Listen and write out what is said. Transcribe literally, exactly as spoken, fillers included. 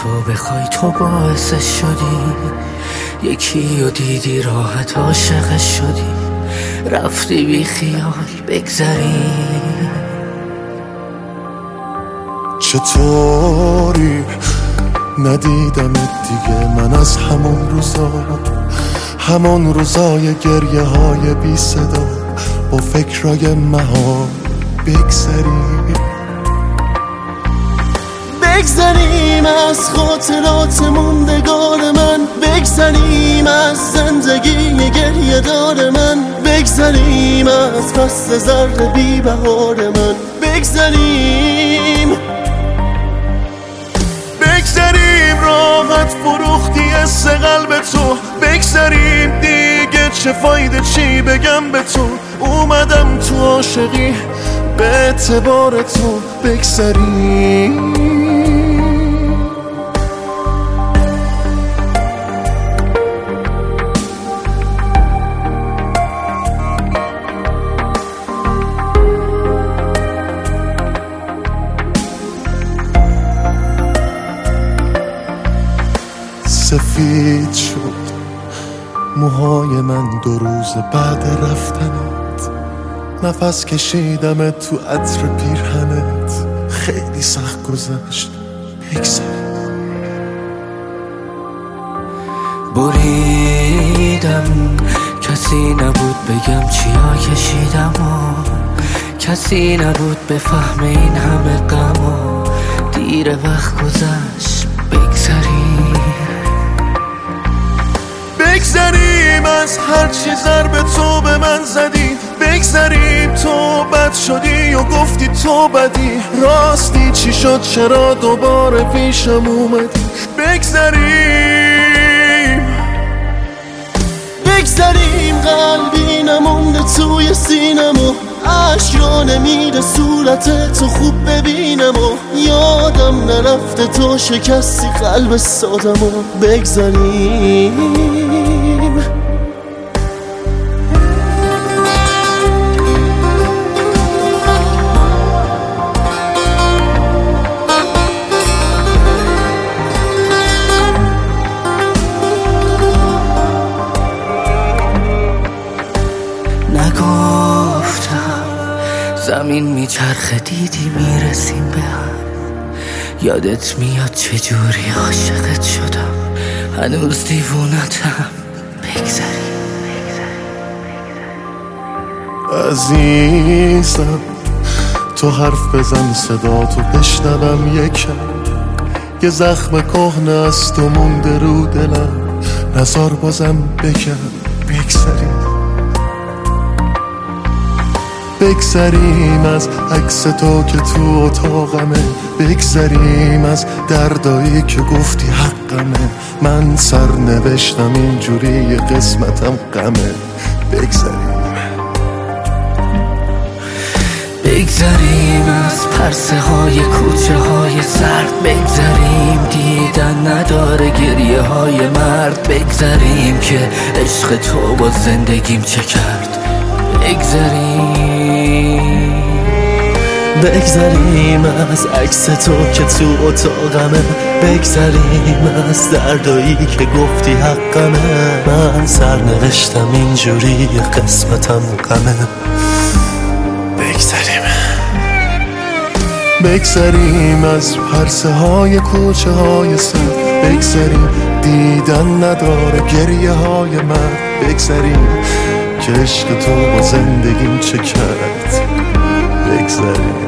تو بخوای تو باعثش شدی، یکی رو دیدی راحت عاشقش شدی، رفتی بی خیال بگذری. چطوری ندیدمت دیگه، من از همون روزا همون روزای گریه های بی صدا با فکرای مها بگذریم بگذریم از خاطرات موندگار من، بگذریم از زندگی گریه دار من، بگذریم از فصل زرد بی بهار من، بگذریم بگذریم راحت فروختی حس قلب تو، بگذریم دیگه چه فایده چی بگم به تو، اومدم تو عاشقی به اعتبار تو، بگذریم سفید شد موهای من دو روز بعد رفتنت، نفس کشیدم تو عطر پیرهنت، خیلی سخت گذشت بگذریم. بریدم کسی نبود بگم چیا کشیدم و کسی نبود بفهم این همه غم و دیر وقت گذشت بگذریم بگذریم از هر چی ضربه تو به من زدی، بگذریم تو بد شدی و گفتی تو بدی، راستی چی شد چرا دوباره پیشم اومدی، بگذریم بگذریم قلبی نمونده توی سینم و عشق را نمیده صورت تو خوب ببینم و یادم نرفته تو شکستی قلب سادم و بگذریم زمین میچرخه دیدی میرسیم به هم، یادت میاد چجوری عاشقت شدم، هنوز دیوونتم بگذریم عزیزم، تو حرف بزن صدا تو بشنوم یکم، یه زخم کهنه از تو مونده رو دلم، نزار بازم بگم بگذریم بگذریم از عکس تو که تو اتاقمه، بگذریم از دردایی که گفتی حقمه، من سر نوشتم اینجوری قسمتم غمه، بگذریم بگذریم از پرسه های کوچه های سرد، بگذریم دیدن نداره گریه های مرد، بگذریم که عشق تو با زندگیم چه کرد، بگذریم بگذریم از عکس تو که تو اتاقمه، بگذریم از دردایی که گفتی حقمه، من سر نوشتم اینجوری قسمتم غمه، بگذریم بگذریم از پرسه های کوچه های سر، بگذریم دیدن نداره گریه های من، بگذریم که عشق تو با زندگیم چه کرد، بگذریم